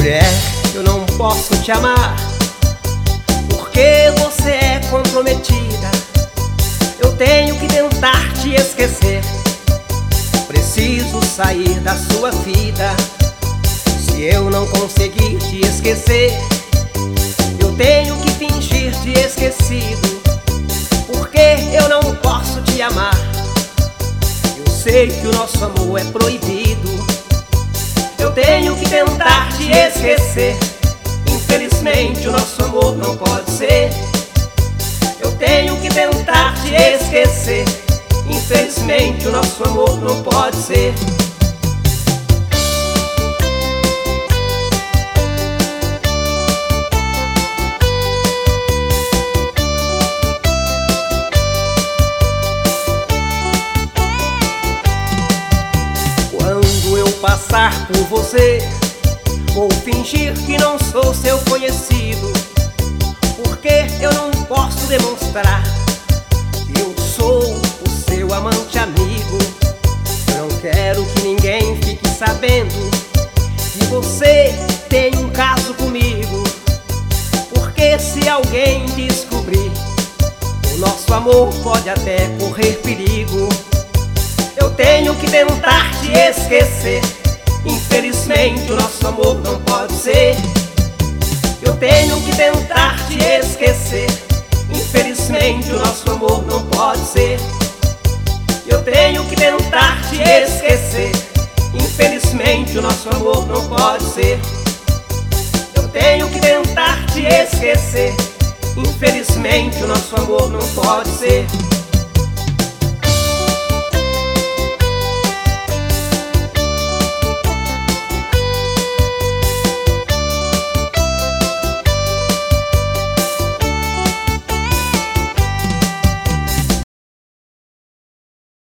Mulher, eu não posso te amar, porque você é comprometida. Eu tenho que tentar te esquecer, preciso sair da sua vida. Se eu não conseguir te esquecer, eu tenho que fingir de esquecido, porque eu não posso te amar. Eu sei que o nosso amor é proibido. Eu tenho que tentar te esquecer, infelizmente o nosso amor não pode ser. Eu tenho que tentar te esquecer, infelizmente o nosso amor não pode ser. Quando eu passar por você, vou fingir que não sou seu conhecido, porque eu não posso demonstrar que eu sou o seu amante amigo. Eu não quero que ninguém fique sabendo que você tem um caso comigo, porque se alguém descobrir, o nosso amor pode até correr perigo. Eu tenho que tentar te esquecer, infelizmente o nosso amor não pode ser. Eu tenho que tentar te esquecer, infelizmente o nosso amor não pode ser. Eu tenho que tentar te esquecer, infelizmente o nosso amor não pode ser. Eu tenho que tentar te esquecer, infelizmente o nosso amor não pode ser.